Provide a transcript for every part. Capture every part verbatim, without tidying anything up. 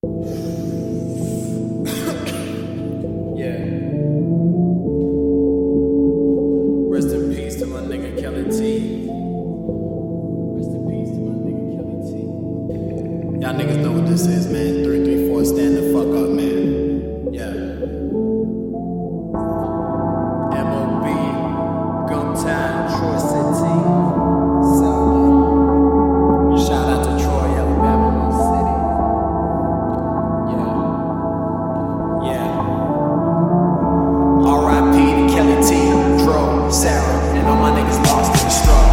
Yeah. Rest in peace to my nigga Kelly T. Rest in peace to my nigga Kelly T. Y'all niggas know what this is, man. three three four, stand the fuck up, man. Yeah. M O B, Gumtown, Troy City, Selma. Shout out to Troy, Alabama, little city. Yeah. Yeah. R I P to Kelly T, Dro, Sarah, and all my niggas lost in the struggle.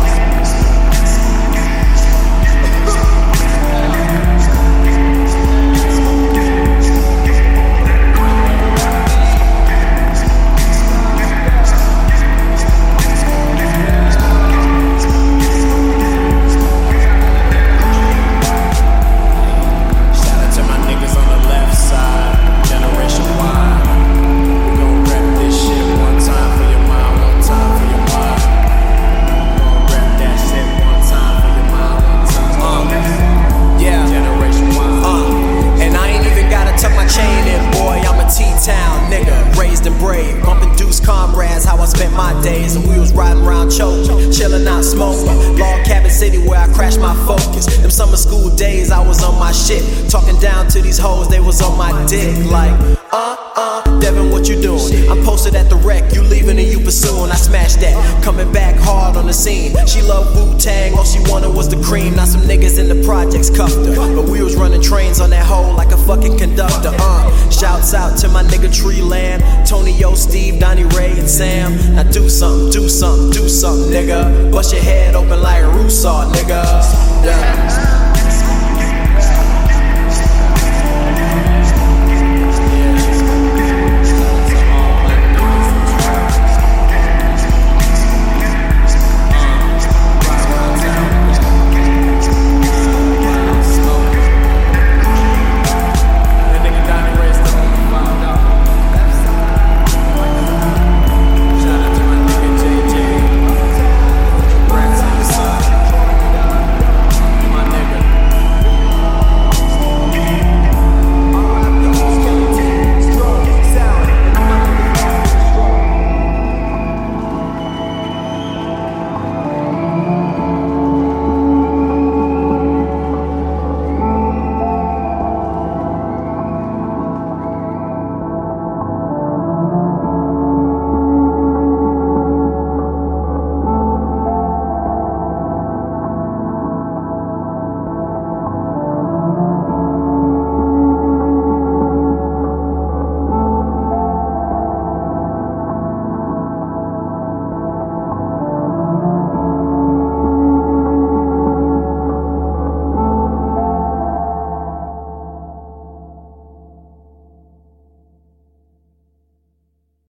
My days and we was riding around choking, chilling out smoking. Log cabin city where I crashed my focus. Them summer school days I was on my shit, talking down to these hoes, they was on my dick. Like, uh, uh, Devin, what you doing? I'm posted at the wreck, you leaving and you pursuing. I smashed that, coming back hard on the scene. She loved Wu-Tang, all she wanted was the cream. Now some niggas in the projects cuffed her, but we was running trains on that hole like a fucking conductor. Uh, shouts out to my nigga Tree Land, Tony, Yo, Steve, Donnie, Ray, and Sam. Now do something, do something, do something, nigga. Bust your head open like a Rusaw, nigga. Yeah.